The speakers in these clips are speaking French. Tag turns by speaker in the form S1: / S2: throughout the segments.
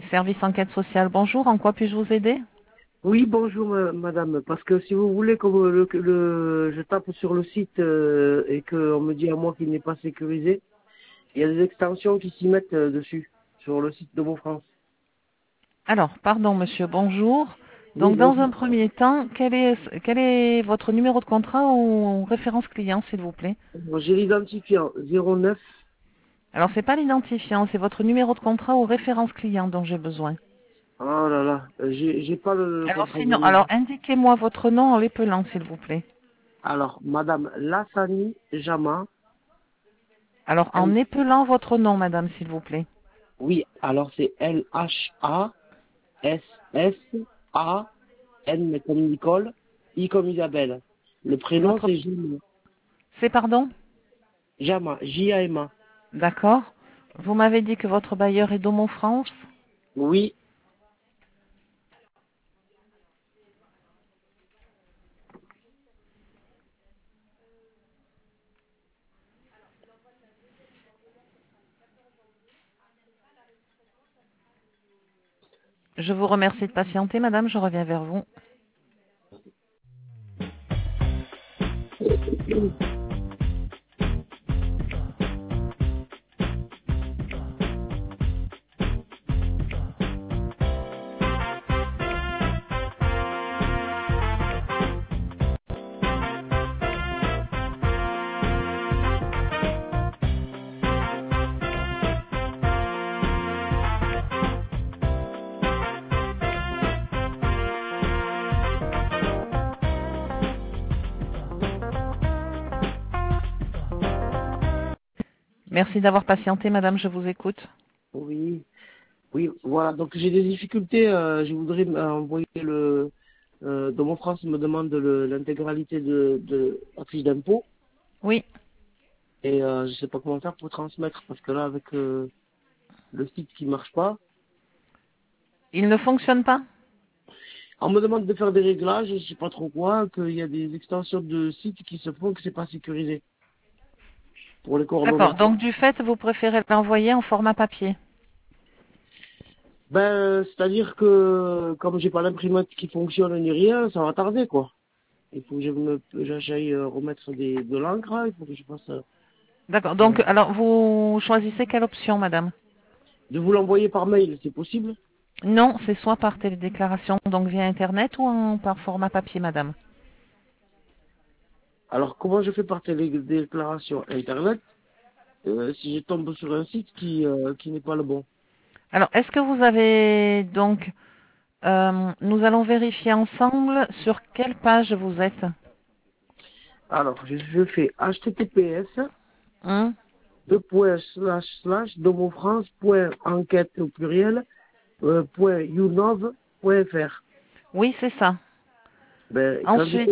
S1: Service enquête sociale, bonjour, en quoi puis-je vous aider?
S2: Oui, bonjour madame, parce que si vous voulez que je tape sur le site et qu'on me dit à moi qu'il n'est pas sécurisé, il y a des extensions qui s'y mettent dessus, sur le site de Mon France.
S1: Alors, pardon monsieur, bonjour.
S2: Oui,
S1: Donc, dans
S2: bonjour.
S1: un premier temps, quel est votre numéro de contrat ou référence client, s'il vous plaît?
S2: J'ai l'identifiant 09.
S1: Alors, c'est pas l'identifiant, c'est votre numéro de contrat ou référence client dont j'ai besoin.
S2: Oh là là, j'ai pas le
S1: Alors,
S2: contrat
S1: sinon,
S2: de...
S1: alors, indiquez-moi votre nom en l'épelant, s'il vous plaît.
S2: Alors, madame Lassani Jama,
S1: Alors, en
S2: L...
S1: épelant votre nom, madame, s'il vous plaît.
S2: oui, alors c'est L-H-A-S-S-A-N comme Nicole, I comme Isabelle. Le prénom
S1: Votre...
S2: c'est Jama.
S1: C'est pardon?
S2: Jama, J-A-M-A.
S1: D'accord. Vous m'avez dit que votre bailleur est Domon France?
S2: Oui,
S1: Je vous remercie de patienter, madame, je reviens vers vous. Merci d'avoir patienté, madame, je vous écoute.
S2: oui, oui, voilà. Donc j'ai des difficultés. Je voudrais envoyer de mon France me demande l'intégralité de la fiche d'impôt
S1: Oui,
S2: et je sais pas comment faire pour transmettre parce que là avec le site qui marche pas,
S1: il ne fonctionne pas?
S2: on me demande de faire des réglages, je sais pas trop quoi, qu'il y a des extensions de sites qui se font que c'est pas sécurisé pour les
S1: D'accord,
S2: coordonnées.
S1: donc du fait, vous préférez l'envoyer en format papier?
S2: Ben c'est-à-dire que comme j'ai pas l'imprimante qui fonctionne ni rien, ça va tarder quoi. Il faut que j'aille remettre de l'encre, il faut que je fasse
S1: D'accord, donc
S2: euh,
S1: alors vous choisissez quelle option, madame?
S2: de vous l'envoyer par mail, c'est possible?
S1: Non, c'est soit par télédéclaration, donc via Internet, ou par format papier, madame.
S2: Alors comment je fais par télédéclaration internet si je tombe sur un site qui n'est pas le bon?
S1: Alors, est-ce que vous avez donc... nous allons vérifier ensemble sur quelle page vous êtes.
S2: Alors je fais https
S1: Hein?
S2: domofrance.enquête au pluriel .unov.fr.
S1: Oui, c'est ça.
S2: Ben,
S1: Ensuite,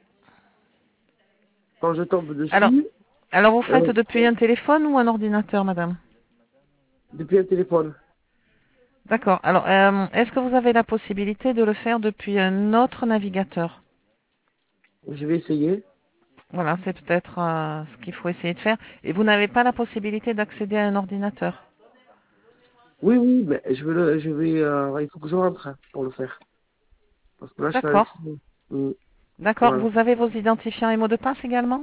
S2: quand je tombe
S1: alors,
S2: dessus,
S1: alors vous faites
S2: euh,
S1: depuis un téléphone ou un ordinateur, madame?
S2: depuis un téléphone,
S1: D'accord. Alors, est-ce que vous avez la possibilité de le faire depuis un autre navigateur?
S2: je vais essayer.
S1: Voilà, c'est peut-être ce qu'il faut essayer de faire. Et vous n'avez pas la possibilité d'accéder à un ordinateur?
S2: Oui, oui, mais il faut que je rentre hein, pour le faire. Parce que là, je suis à
S1: D'accord.
S2: l'extérieur. Mm,
S1: D'accord.
S2: voilà.
S1: Vous avez vos identifiants et mots de passe également?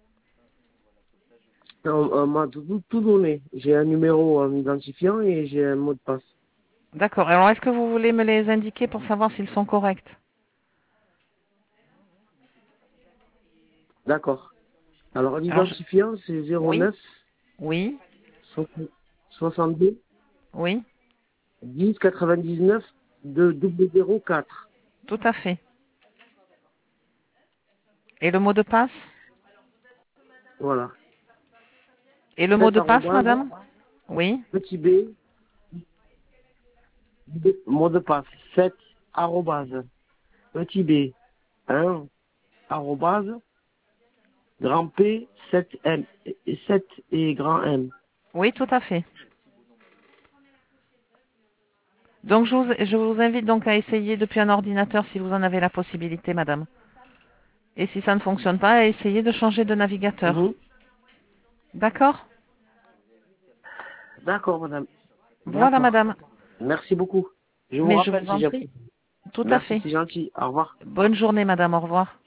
S2: On m'a tout donné. J'ai un numéro en identifiant et j'ai un mot de passe.
S1: D'accord. Alors, est-ce que vous voulez me les indiquer pour savoir s'ils sont corrects?
S2: D'accord. Alors,
S1: Alors,
S2: l'identifiant, c'est
S1: oui,
S2: 09
S1: oui,
S2: 62
S1: oui,
S2: 10 99 004.
S1: tout à fait. Et le mot de passe?
S2: Voilà.
S1: Et le mot
S2: 7
S1: de passe,
S2: arrobase,
S1: madame? Oui,
S2: petit b, mot de passe. 7 arrobase, petit b, 1 arrobase, grand P, 7 M, 7 et grand M.
S1: oui, tout à fait. Donc, je vous invite donc à essayer depuis un ordinateur si vous en avez la possibilité, madame. Et si ça ne fonctionne pas, à essayer de changer de navigateur.
S2: Mhm.
S1: D'accord?
S2: D'accord, madame.
S1: Voilà,
S2: D'accord.
S1: madame.
S2: Merci beaucoup. Je vous
S1: Mais je
S2: rappelle
S1: vous
S2: si
S1: en
S2: j'ai...
S1: prie. Tout à
S2: Merci,
S1: fait.
S2: c'est gentil. Au revoir.
S1: Bonne journée, madame. Au revoir.